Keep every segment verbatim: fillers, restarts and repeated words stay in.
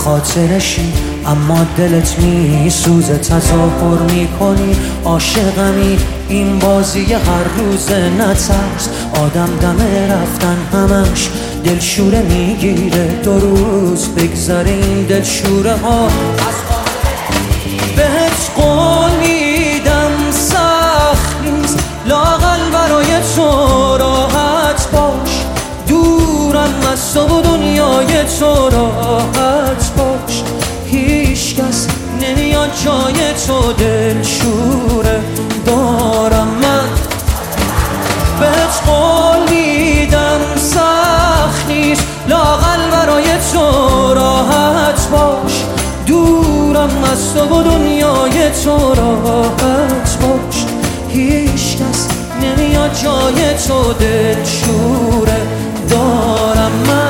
خاطرشی اما دلت می سوزه، تظاهر می کنی عاشقمی، این بازی هر روز نترس. آدم دم رفتن همش دلشوره میگیره، دو روز بگذره این دلشوره ها. بهت قول میدم سخت نیست، لااقل برای تو راحت باش، دورم از تو و دنیای تو راحت باش. هیچ کس نمیاد جای تو دلشوره دارم من. بهت قول میدم سخت نیست، لااقل برای تو راحت باش، دورم از تو و دنیای تو راحت باش. هیچ کس نمیاد جای تو دلشوره دارم من.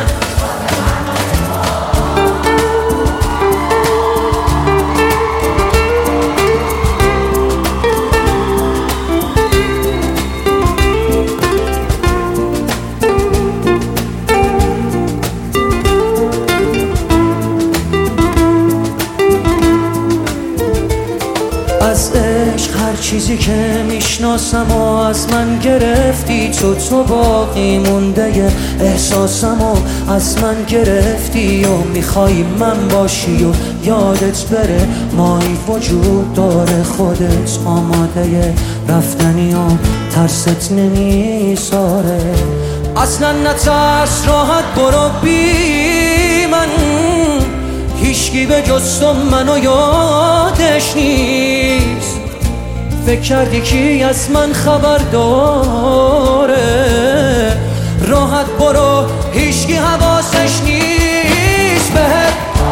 از عشق هر چیزی که میشناسم و از من گرفتی، تو تو باقی مونده احساسم و از من گرفتی و میخوای من باشی و یادت بره مایی وجود داره، خودت آماده رفتنی و ترست نمیذاره. اصلا نترس، راحت برو بی من، هیچکی به جز تو منو یادش نیست. فکر کردی کی از من خبر داره؟ راحت برو، هیچکی حواسش نیست. بهت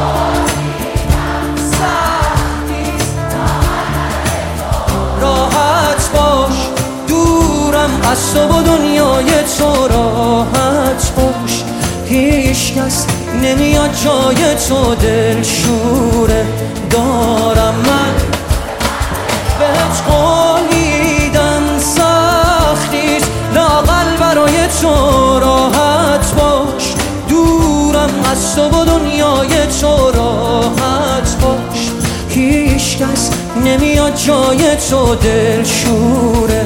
راحت باش، دورم از تو و دنیای تو راحت باش. هیچ کس نمیاد جای تو دلشوره دارم من. بهت قول میدم سخت نیست، لااقل برای تو راحت باش، دورم از تو و دنیای تو راحت باش. هیچ کس نمیاد جای تو دلشوره